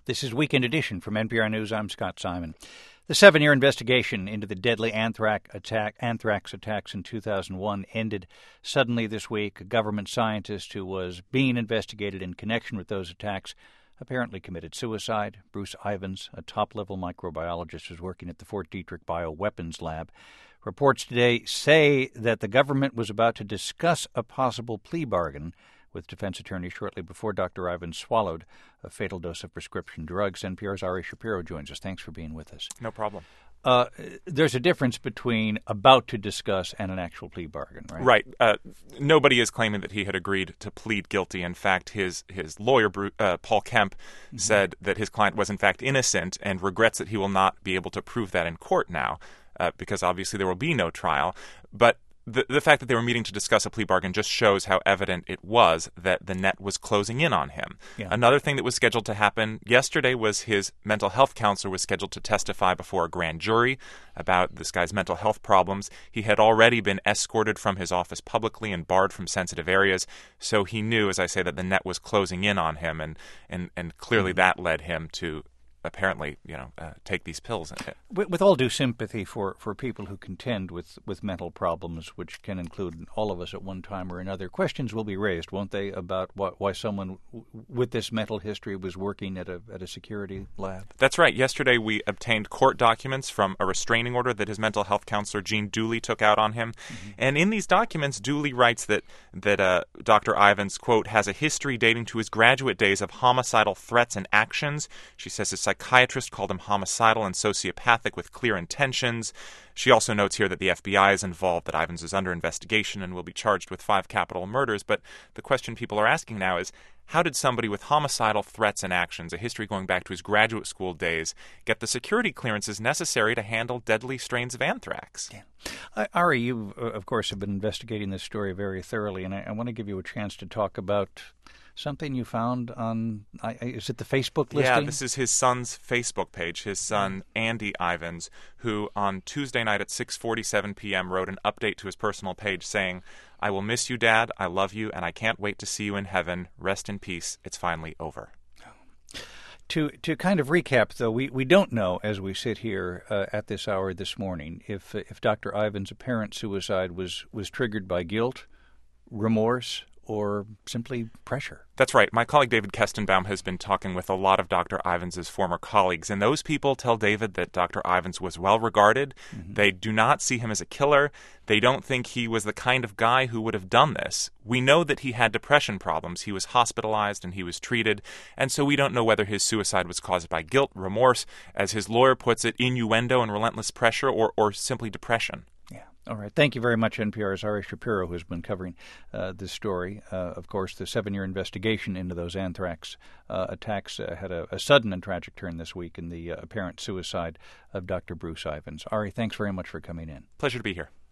This is Weekend Edition from NPR News. I'm Scott Simon. The 7-year investigation into the deadly anthrax attacks in 2001 ended suddenly this week. A government scientist who was being investigated in connection with those attacks apparently committed suicide. Bruce Ivins, a top-level microbiologist who's working at the Fort Detrick Bioweapons Lab. Reports today say that the government was about to discuss a possible plea bargain with defense attorneys shortly before Dr. Ivins swallowed a fatal dose of prescription drugs. NPR's Ari Shapiro joins us. Thanks for being with us. No problem. There's a difference between about to discuss and an actual plea bargain, right? Right. Nobody is claiming that he had agreed to plead guilty. In fact, his lawyer, Paul Kemp, said that his client was in fact innocent and regrets that he will not be able to prove that in court now because obviously there will be no trial. But the fact that they were meeting to discuss a plea bargain just shows how evident it was that the net was closing in on him. Yeah. Another thing that was scheduled to happen yesterday was his mental health counselor was scheduled to testify before a grand jury about this guy's mental health problems. He had already been escorted from his office publicly and barred from sensitive areas, so he knew, as I say, that the net was closing in on him, and clearly that led him to apparently, take these pills. With all due sympathy for people who contend with mental problems, which can include all of us at one time or another, questions will be raised, won't they, about why someone with this mental history was working at a security lab? That's right. Yesterday we obtained court documents from a restraining order that his mental health counselor, Gene Dooley, took out on him. Mm-hmm. And in these documents, Dooley writes that Dr. Ivins, quote, has a history dating to his graduate days of homicidal threats and actions. She says his psychiatrist called him homicidal and sociopathic with clear intentions. She also notes here that the FBI is involved, that Ivins is under investigation and will be charged with 5 capital murders. But the question people are asking now is, how did somebody with homicidal threats and actions, a history going back to his graduate school days, get the security clearances necessary to handle deadly strains of anthrax? Yeah. Ari, you, of course, have been investigating this story very thoroughly, and I want to give you a chance to talk about something you found on, is it the Facebook listing? Yeah, this is his son's Facebook page, his son, Andy Ivins, who on Tuesday night at 6:47 p.m. wrote an update to his personal page saying, "I will miss you, Dad. I love you, and I can't wait to see you in heaven. Rest in peace. It's finally over." To kind of recap, though, we don't know, as we sit here at this hour this morning, if Dr. Ivins' apparent suicide was triggered by guilt, remorse, or simply pressure. That's right. My colleague David Kestenbaum has been talking with a lot of Dr. Ivins' former colleagues, and those people tell David that Dr. Ivins was well regarded. Mm-hmm. They do not see him as a killer. They don't think he was the kind of guy who would have done this. We know that he had depression problems. He was hospitalized and he was treated, and so we don't know whether his suicide was caused by guilt, remorse, as his lawyer puts it, innuendo and relentless pressure, or simply depression. All right. Thank you very much, NPR's Ari Shapiro, who's been covering this story. Of course, the 7-year investigation into those anthrax attacks had a sudden and tragic turn this week in the apparent suicide of Dr. Bruce Ivins. Ari, thanks very much for coming in. Pleasure to be here.